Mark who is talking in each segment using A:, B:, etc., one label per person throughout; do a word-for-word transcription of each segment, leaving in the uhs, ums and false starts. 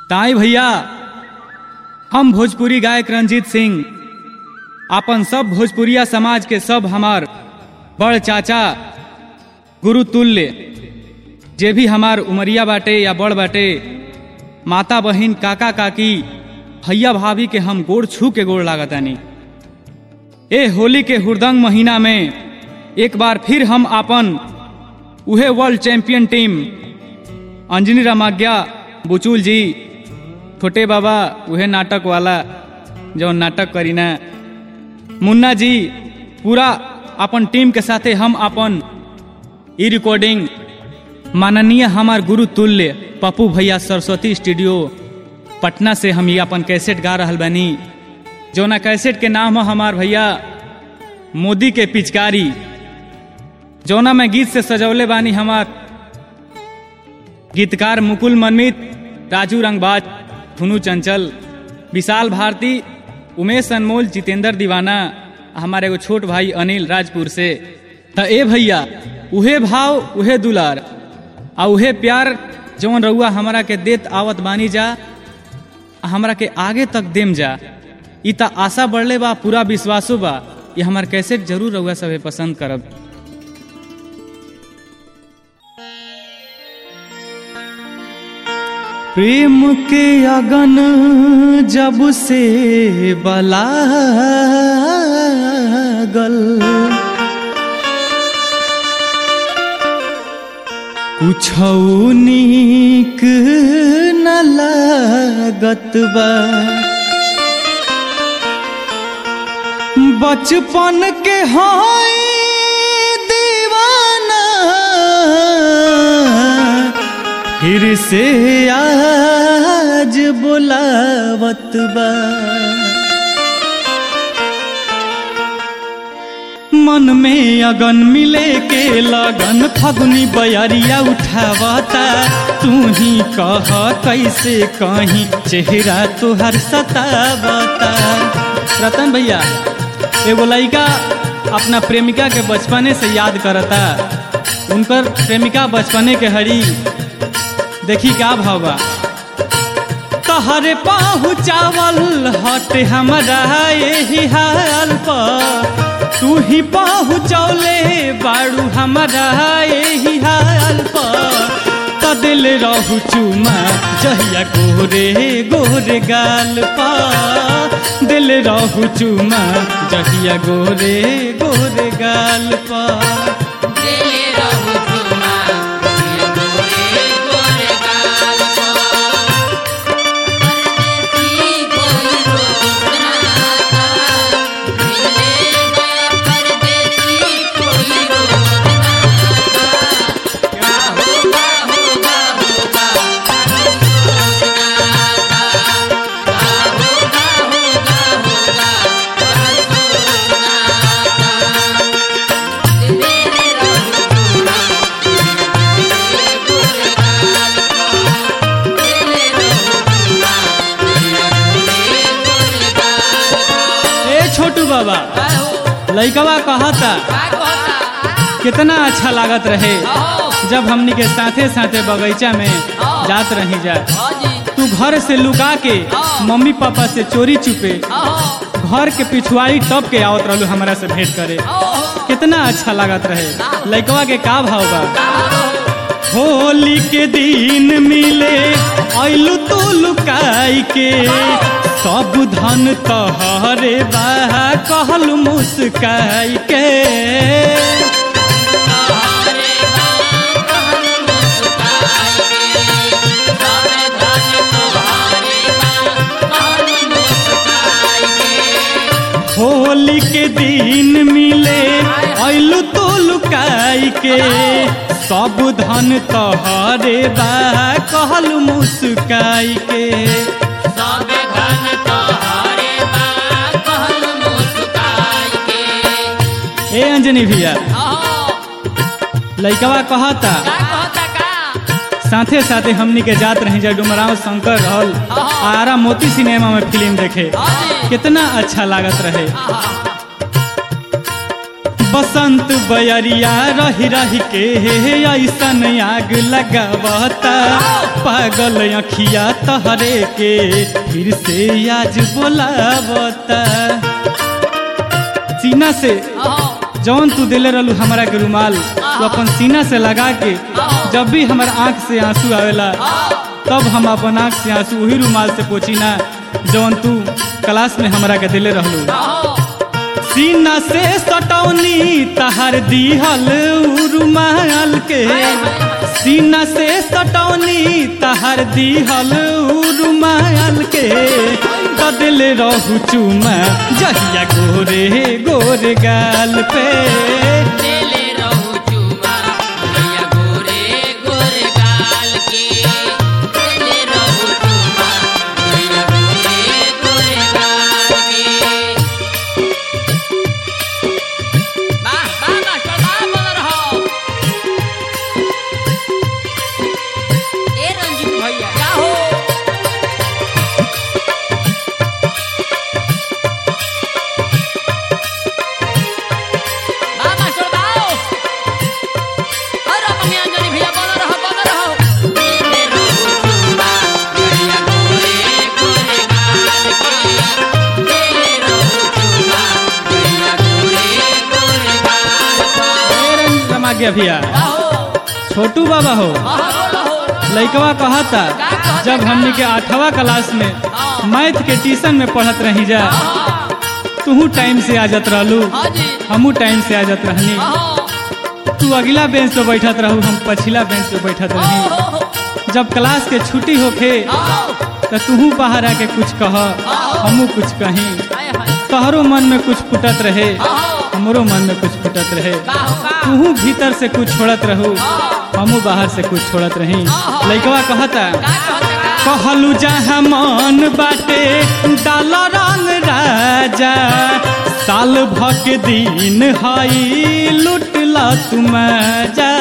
A: ताई भैया, हम भोजपुरी गायक रंजीत सिंह अपन सब भोजपुरिया समाज के सब हमार बड़ चाचा गुरु तुल्य जे भी हमार उमरिया बाटे या बड़ बाटे, माता बहिन काका काकी भैया भाभी के हम गोड़ छू के गोड़ लागतानी। ए होली के हुरदंग महीना में एक बार फिर हम अपन उहे world champion team Anjani Ramagya Buchul ji, छोटे बाबा उहे नाटक वाला जो नाटक करीना, मुन्ना जी, पूरा अपन टीम के साथे हम अपन ई रिकॉर्डिंग माननीय हमार गुरु तुल्य पप्पू भैया सरस्वती स्टूडियो पटना से हम ये अपन कैसेट गा रहल बानी। जोना कैसेट के नाम है हमार भैया मोदी के पिचकारी। जोना में गीत से सजौले बानी हमार गीतकार मुकुल मनमित, राजू रंगबाज, धुनु चंचल, विशाल भारती, उमेश अनमोल, जितेंद्र दीवाना, हमारे एगो छोट भाई अनिल राजपुर से। त ए भैया उहे भाव उहे दुलार आ उहे प्यार जौन रउआ हमरा के देत आवत बानी जा, हमरा के आगे तक देम जा। इ त आशा बढ़ले बा, पूरा विश्वासो बा ये हमार कैसेट जरूर रउआ सभे पसंद करब। प्रेम के अगन जब से बलागल, कुछौ नीक न लागत बा। बचपन के हाय दीवाना फिर से आज बुलावत बा। मन में अगन मिले के लगन फगुनी बयरिया उठावता। तू ही कह कैसे कहीं चेहरा तुहर सतावता। रतन भैया, एगो लड़का अपना प्रेमिका के बचपने से याद करता। उनकर प्रेमिका बचपने के हरी देखी का भावा। तहरे पहुँचावल हट हमरा यही हाल पर, तू ही पहुँचौले बाड़ू हमरा यही हाल पर। त दिल रहू चुमा जहिया गोरे गोरे गाल पर, दिल रहू चुमा जहिया गोरे गोरे गाल पर। बाबा लइकवा कहता कितना अच्छा लागत रहे जब हमनी के साथे साथे बगीचा में जात रही जा। तू घर से लुका के मम्मी पापा से चोरी छुपे घर के पिछुआड़ी टप के आवत रहलू हमरा से भेंट करे। कितना अच्छा लागत रहे। लइकवा के का भाव बा। होली के दिन मिले आइलू तू लुकाई के, सब धन तोहरे बा कहलू मुस्काई के। होली के दिन मिले आइलू तू लुकाई के, सब धन तोहरे बा कहलू मुस्काई के। ए अंजनी भैया, लइकवा कहता साथे साथे हमनी के जात रही जा डुमराव शंकर रहल आरा मोती सिनेमा में फिल्म देखे। कितना अच्छा लागत रहे। बसंत बयरिया रही रही के ऐसन आग लगावता पागल अखिया तहरे के फिर से आज बोलावता। सीना से जौन तू दिले रहलू हमारा के रुमाल तो अपन सीना से लगा के जब भी हमारे आँख से आंसू आवेला तब हम अपन आँख से आंसू वही रुमाल से पोछी ना जौन तू क्लास में हमारा के दिले रहलू। सीना से सटौनी तहर दिहल रुमाल के, सीना से सटौनी तहर दिहल रुमाल के बदल रहू चुमा जहिया गोरे गोरे गाल पे। भैया छोटू बाबा हो लइकवा कहता जब हमने के आठवा क्लास में मैथ के ट्यूशन में पढ़त रही जा तू टाइम से आ जात रहलू हमू टाइम से आ जात रहनी। तू अगला बेंच पे बैठत रहू हम पछिला बेंच पे बैठत रही। जब क्लास के छुट्टी होखे तो तू बाहर आके कुछ कह हमू कुछ कहीं। तोहरो मन में कुछ फुटत रहे हमरो मन में कुछ फुटत रहे। तू भीतर से कुछ छोड़त रहू हमू बाहर से कुछ छोड़त रही। लइकवा कहता कहलू जहाँ मन बाटे डाल रंग राजा साल भक दिन हई लुटला तुम जा।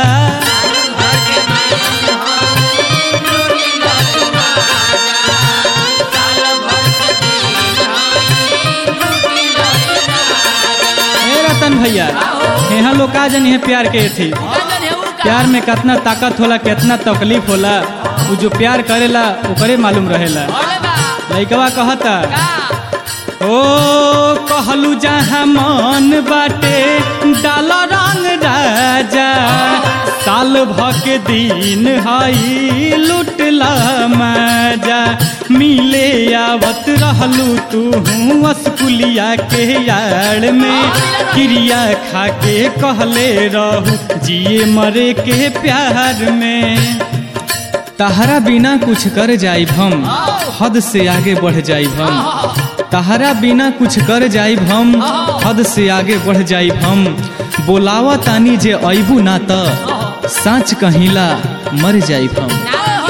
A: भैया यहाँ लोग का जन है प्यार के थी प्यार में कितना ताकत होला कितना तकलीफ होला वो जो प्यार करेला ओकरे मालूम रहेला। लइकवा कहता ओ कहलू जहाँ मन बाटे डाल रंग राजा साल भक दिन हई लुटला मजा मिले आवत रहलू तू स्कूलिया के यार में क्रिया खा के कहले रहू जिए मरे के प्यार में। तहरा बिना कुछ कर जाइब हम हद से आगे बढ़ जाइब हम, तहरा बिना कुछ कर जाइब हम हद से आगे बढ़ जाइब हम। बोलावा तानी जे अइबू ना त साँच कहिला मर जाइब हम।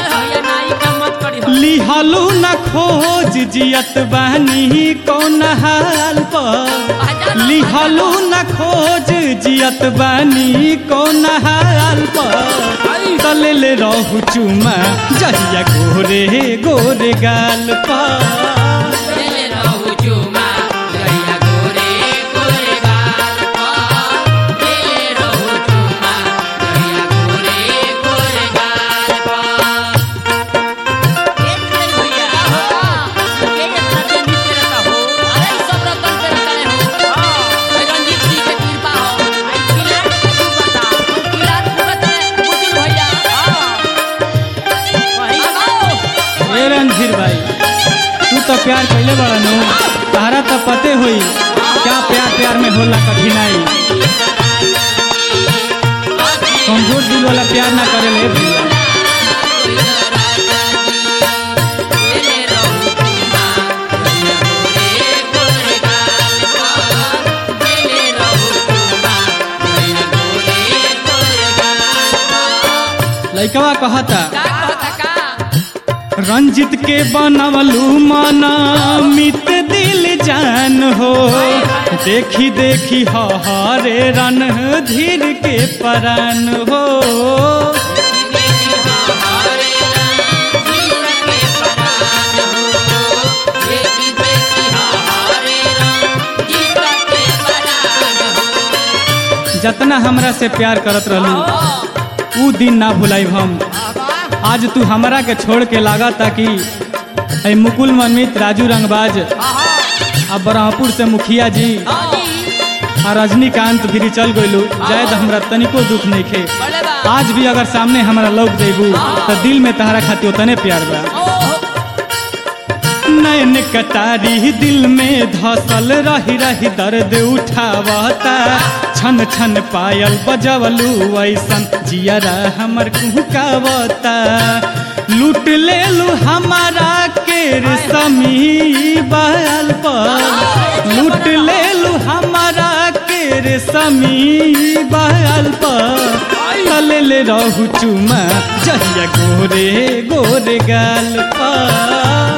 A: लिहलू न खोज जियत बहनी कौन हाल पर, लिहलू न खोज जियत बहनी कौन हाल पर। तलेल रहू चुमा जहिया गोरे गोरे गाल पर। रणधीर भाई तू तो प्यार कैले बड़ा नो तारा तो पते होई क्या प्यार प्यार में होला कठिनाई। कमजोर दिल वाला प्यार ना करे ले भैया। लइकवा कहता रंजित के बनवलू मना मित दिल जान हो, देखी देखी हरे रन धीर के परान हो। जितना हमरा से प्यार करत रहलू ऊ दिन ना भुलाइब हम। आज तू हमरा के छोड़ के लागा ताकि ऐ मुकुल मनमित राजू रंगबाज अब ब्रह्मपुर से मुखिया जी आ रजनीकांत भी चल गइलू जाए तो हमरा तनिको दुख नहीं खे। आज भी अगर सामने हमरा लौक देबू तो दिल में तहरा खातिर उतने प्यार बा। नैन कटारी दिल में धसल रही रही दर्द उठावता छन छन पायल बजवलू ऐसन जियरा हमर कुहकावता लूट ले लू हमारा के रेशमी बाल पर लूट ले लू हमारा के रेशमी बाल पर तले ले रहू चुमा जहिया गोरे गोरे गाल पर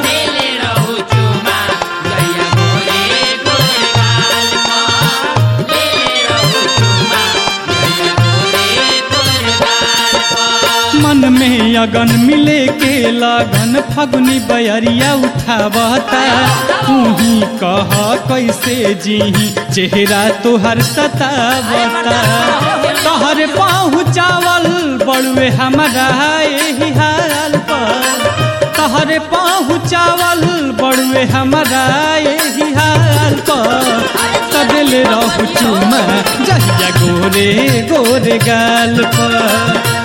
A: मन में अगन मिले के लगन फगुनी बयरिया उठावता तू ही कह कैसे जीही चेहरा तोहर सतावता तोहर पहुँचावल बड़ुए हमारा एही हाल पर तोहर पहुँचावल बड़ुए हमारा एही हाल पर तदल रहू चुमा जहिया गोरे गोरे गाल पर